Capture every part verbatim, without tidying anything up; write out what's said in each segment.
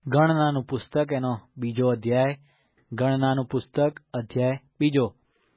ગણનાનું પુસ્તક એનો બીજો અધ્યાય. ગણનાનું પુસ્તક અધ્યાય બીજો.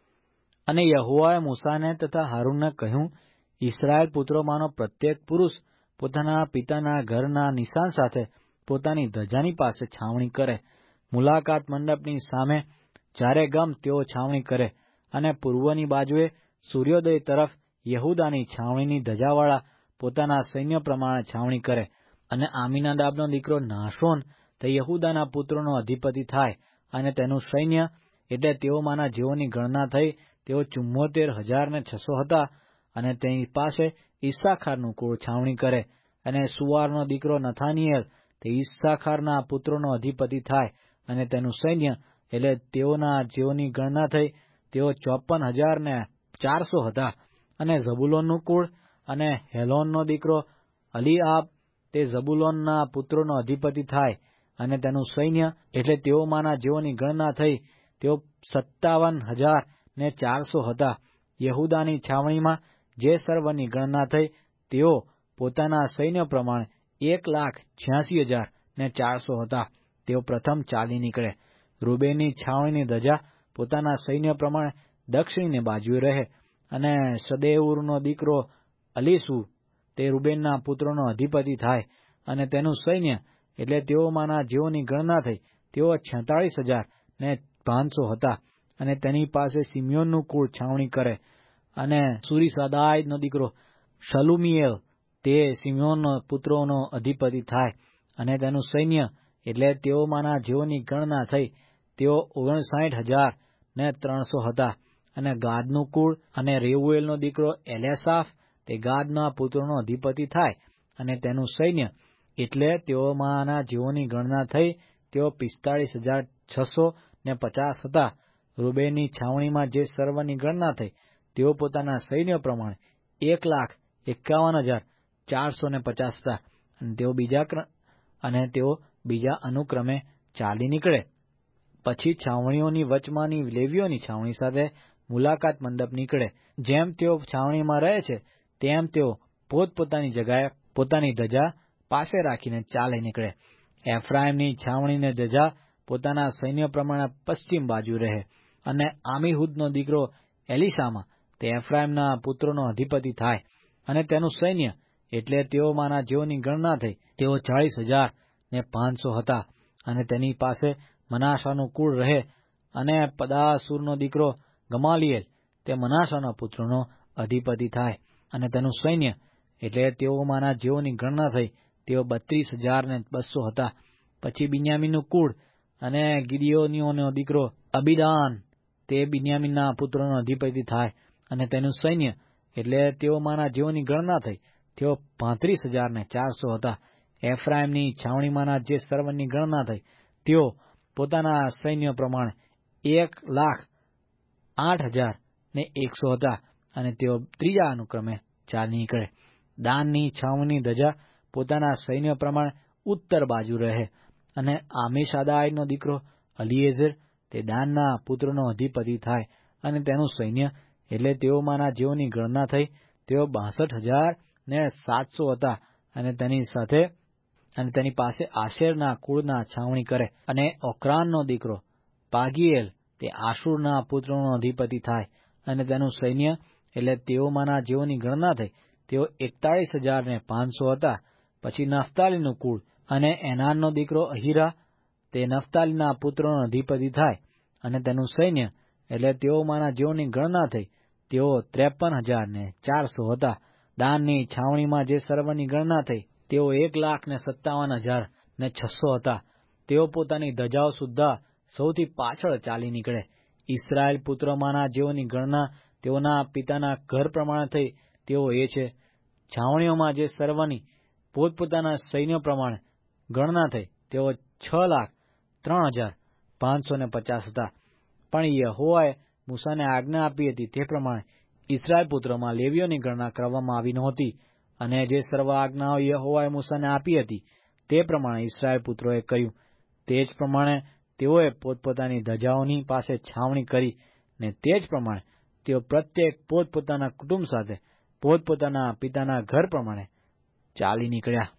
અને યહોવાએ મૂસાને તથા હારૂનને કહ્યું, ઇસ્રાયેલ પુત્રોમાંનો પ્રત્યેક પુરુષ પોતાના પિતાના ઘરના નિશાન સાથે પોતાની ધજાની પાસે છાવણી કરે. મુલાકાત મંડપની સામે જ્યારે ગમ તેઓ છાવણી કરે, અને પૂર્વની બાજુએ સૂર્યોદય તરફ યહૂદાની છાવણીની ધજાવાળા પોતાના સૈન્ય પ્રમાણે છાવણી કરે. અને આમીનાદાબનો દીકરો નાશોન તે યહૂદાના પુત્રોનો અધિપતિ થાય, અને તેનું સૈન્ય એટલે તેઓમાંના જેઓની ગણના થઈ તેઓ ચુમ્મોતેર હજાર ને છસો હતા. અને તેની પાસે ઈસ્સાખારનું કુળ છાવણી કરે. અને સુવારનો દીકરો નથાનિયેલ તે ઈસ્સાખારના પુત્રોનો અધિપતિ થાય, અને તેનું સૈન્ય એટલે તેઓના જેઓની ગણના થઈ તેઓ ચોપન હજાર ને ચારસો હતા. અને ઝબુલોનનું કુળ અને હેલોનનો દીકરો અલીઆબ તે ઝબુલોનના પુત્રોનો અધિપતિ થાય, અને તેનું સૈન્ય એટલે તેઓમાંના જેઓની ગણના થઈ તેઓ સત્તાવન હજાર ને ચારસો હતા. યહૂદાની છાવણીમાં જે સર્વની ગણના થઈ તેઓ પોતાના સૈન્ય પ્રમાણે એક લાખ છ્યાસી હજાર ને ચારસો હતા. તેઓ પ્રથમ ચાલી નીકળે. રૂબેનની છાવણીની ધજા પોતાના સૈન્ય પ્રમાણે દક્ષિણની બાજુએ રહે. અને સદેઉરનો દીકરો અલીસુ તે રૂબેનના પુત્રોનો અધિપતિ થાય, અને તેનું સૈન્ય એટલે તેઓમાંના જેઓની ગણના થઈ તેઓ છેતાળીસ હજાર ને પાંચસો હતા. અને તેની પાસે સિમિયોનનું કુળ છાવણી કરે. અને સુરીસાદાઈનો દીકરો શલુમિયેલ તે સિમિયોનના પુત્રોનો અધિપતિ થાય, અને તેનું સૈન્ય એટલે તેઓમાંના જેઓની ગણના થઈ તેઓ ઓગણસાઠ હજાર ને ત્રણસો હતા. અને ગાદનું કુળ અને રેઉએલનો દીકરો એલેસાફ તે ગાદના પુત્રોનો અધિપતિ થાય, અને તેનું સૈન્ય એટલે તેઓમાંના જેઓની ગણના થઈ તેઓ પિસ્તાળીસ હજાર છસો ને પચાસ હતા. રૂબેનની છાવણીમાં જે સર્વની ગણના થઈ તેઓ પોતાના સૈન્ય પ્રમાણે એક લાખ એકાવન હજાર ચારસો ને પચાસ હતા. અને તેઓ બીજા અને તેઓ બીજા અનુક્રમે ચાલી નીકળે. પછી છાવણીઓની વચમાંની લેવીઓની છાવણી સાથે મુલાકાત મંડપ નીકળે. જેમ તેઓ છાવણીમાં રહે છે તેમ તેઓ પોતપોતાની જગાએ પોતાની ધજા પાસે રાખીને ચાલી નીકળે. એફ્રાઈમની છાવણીને ધજા પોતાના સૈન્ય પ્રમાણે પશ્ચિમ બાજુ રહે. અને આમીહૂદનો દીકરો એલીસામા તે એફ્રાઈમના પુત્રોનો અધિપતિ થાય, અને તેનું સૈન્ય એટલે તેઓમાંના જેઓની ગણના થઈ તેઓ ચાળીસ હજાર ને પાંચસો હતા. અને તેની પાસે મનાસાનું કુળ રહે. અને પદાસુરનો દીકરો ગમાલિયેલ તે મનાસાના પુત્રોનો અધિપતિ થાય, અને તેનું સૈન્ય એટલે તેઓમાંના જેઓની ગણના થઈ તેઓ બત્રીસ હજાર ને બસો હતા. પછી બિન્યામીનનું કુળ અને ગિદિયોનીઓનો દીકરો અબીદાન તે બિન્યામીનના પુત્રોનો અધિપતિ થાય, અને તેનું સૈન્ય એટલે તેઓમાંના જેઓની ગણના થઈ તેઓ પાંત્રીસ હજાર ને ચારસો હતા. એફ્રાઈમની છાવણીમાંના જે સર્વની ગણના થઈ તેઓ પોતાના સૈન્ય પ્રમાણે એક લાખ આઠ હજાર ને એકસો હતા. અને તેઓ ત્રીજા અનુક્રમે ચાલી નીકળે. દાનની છાવણીની ધજા પોતાના સૈન્ય પ્રમાણે ઉત્તર બાજુ રહે. અને આમીસાદાઈનો દીકરો અલીએઝર તે દાનના પુત્રોનો અધિપતિ થાય, અને તેનું સૈન્ય એટલે તેઓમાંના જેઓની ગણના થઈ તેઓ બાસઠ હજાર ને સાતસો હતા. અને તેની સાથે અને તેની પાસે આશેરના કુળના છાવણી કરે. અને ઓક્રાનનો દીકરો પાગીએલ તે આશુરના પુત્રોનો અધિપતિ થાય, અને તેનું સૈન્ય એટલે તેઓમાંના જેઓની ગણના થઈ તેઓ એકતાળીસ હજાર ને પાંચસો હતા. પછી નફતાલીનું કુળ અને એનાનનો દીકરો અહીરા તે નફતાલીના પુત્રોનો અધિપતિ થાય, અને તેનું સૈન્ય એટલે તેઓમાંના જેઓની ગણના થઈ તેઓ ત્રેપન હજાર ને ચારસો હતા. દાનની છાવણીમાં જે સર્વની ગણના થઈ તેઓ એક લાખ ને સત્તાવન હજાર ને છસો હતા. તેઓ પોતાની ધજાઓ સુદ્ધા સૌથી પાછળ ચાલી નીકળે. ઇસ્રાયેલ પુત્રોમાંના જેઓની ગણના તેઓના પિતાના ઘર પ્રમાણે થઈ તેઓ એ છે. છાવણીઓમાં જે સર્વની પોતપોતાના સૈન્ય પ્રમાણે ગણના થઈ તેઓ છ લાખ ત્રણ હજાર પાંચસો ને પચાસ હતા. પણ યહોવાએ મૂસાને આજ્ઞા આપી હતી તે પ્રમાણે ઇસ્રાયેલ પુત્રોમાં લેવીઓની ગણના કરવામાં આવી નહોતી. અને જે સર્વ આજ્ઞાઓ યહોવાએ મૂસાને આપી હતી તે પ્રમાણે ઇસ્રાયેલ પુત્રોએ કર્યું. તે જ પ્રમાણે તેઓએ પોતપોતાની ધજાઓની પાસે છાવણી કરી, ને તે જ પ્રમાણે તેઓ પ્રત્યેક પોતપોતાના કુટુંબ સાથે પોતપોતાના પિતાના ઘર પ્રમાણે ચાલી નીકળ્યા.